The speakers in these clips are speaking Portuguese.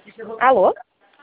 Alô?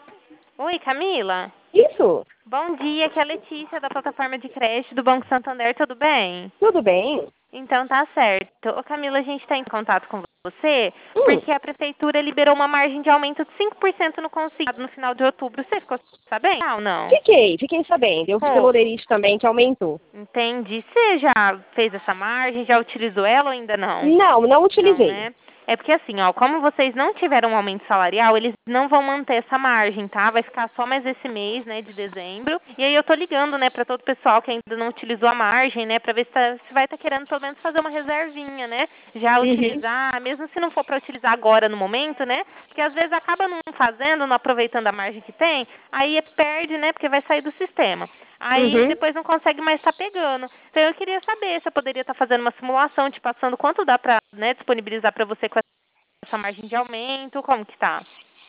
Oi, Camila. Isso? Bom dia, aqui é a Letícia da plataforma de crédito do Banco Santander, tudo bem? Tudo bem? Então tá certo. Ô Camila, a gente está em contato com você Hum, porque a prefeitura liberou uma margem de aumento de 5% no consignado no final de outubro. Você ficou sabendo? Ou não? fiquei sabendo. Eu vi pelo Pô, Lerite também que aumentou. entendi. Você já fez essa margem? Já utilizou ela ou ainda não? Não Não, utilizei. né? É porque assim, ó, como vocês não tiveram um aumento salarial, eles não vão manter essa margem, tá? Vai ficar só mais esse mês, né, de dezembro. E aí eu tô ligando, né, pra todo o pessoal que ainda não utilizou a margem, né, pra ver se vai estar querendo pelo menos fazer uma reservinha, né? Já Uhum, utilizar, mesmo se não for pra utilizar agora no momento, né? Porque às vezes acaba não fazendo, não aproveitando a margem que tem, aí perde, né, porque vai sair do sistema. Aí uhum. depois não consegue mais estar pegando. Então eu queria saber se eu poderia estar fazendo uma simulação, te passando quanto dá para, né, disponibilizar para você com essa margem de aumento, como que tá?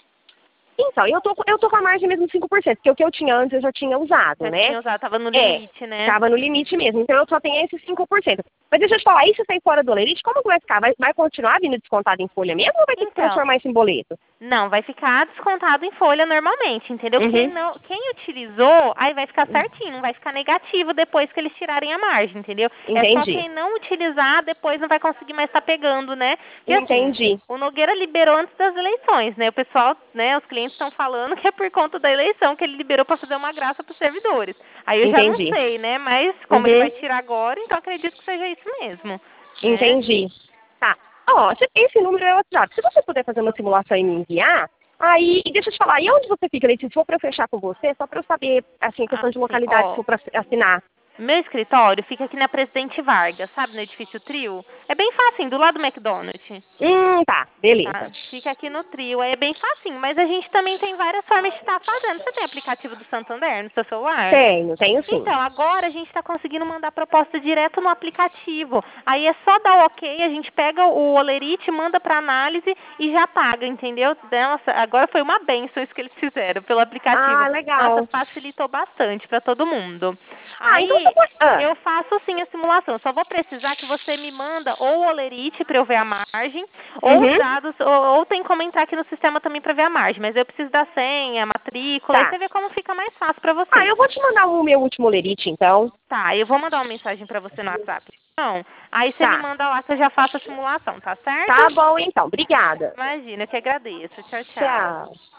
Então, eu tô com a margem mesmo de 5%, porque o que eu tinha antes eu já tinha usado, Já né? tinha usado, tava no É, limite, né? tava no limite mesmo. Então eu só tenho esses 5%. Mas deixa eu te falar, isso sai fora do Lerite, como que vai ficar? Vai continuar vindo descontado em folha mesmo ou vai ter que Então, transformar isso em boleto? não, vai ficar descontado em folha normalmente, entendeu? Quem Uhum. não, quem utilizou, aí vai ficar certinho, não vai ficar negativo depois que eles tirarem a margem, entendeu? É só Entendi. quem não utilizar, depois não vai conseguir mais estar pegando, né? Porque assim, Entendi. o Nogueira liberou antes das eleições, né? O pessoal, né, os clientes estão falando que é por conta da eleição que ele liberou para fazer uma graça para os servidores. Aí eu já não Entendi. sei, né? Mas como ele Uhum. vai tirar agora, então acredito que seja isso mesmo, né? Entendi. Tá. Ó, esse número é o WhatsApp. Se você puder fazer uma simulação e me enviar, aí, e deixa eu te falar, e onde você fica, Letícia? Se for pra eu fechar com você, só pra eu saber, assim, questão de Assim, localidade, se ó, for pra assinar. meu escritório fica aqui na Presidente Vargas, sabe, no edifício Trio. É bem fácil, do lado do McDonald's. Tá, beleza. Tá? Fica aqui no Trio, aí é bem facinho. Mas a gente também tem várias formas de estar fazendo. Você tem aplicativo do Santander no seu celular? Tenho sim. Então, agora a gente está conseguindo mandar proposta direto no aplicativo. Aí é só dar o ok, a gente pega o Olerite, manda para análise e já paga, entendeu? Nossa, agora foi uma benção isso que eles fizeram pelo aplicativo. Ah, Nossa, legal. facilitou bastante para todo mundo. Ah, então você Aí pode... eu faço sim a simulação. Só vou precisar que você me manda ou o Olerite para eu ver a margem, ou os Uhum, dados, ou tem como entrar aqui no sistema também para ver a margem. Mas eu preciso da senha, matrícula, aí tá. você vê como fica mais fácil para Ah, você. eu vou te mandar o meu último lerite, então. Tá, eu vou mandar uma mensagem para você no WhatsApp. Então, aí você me Tá. manda lá que eu já faço a simulação, tá certo? Tá bom, então. Obrigada. Imagina, eu que agradeço. Tchau, tchau. Tchau.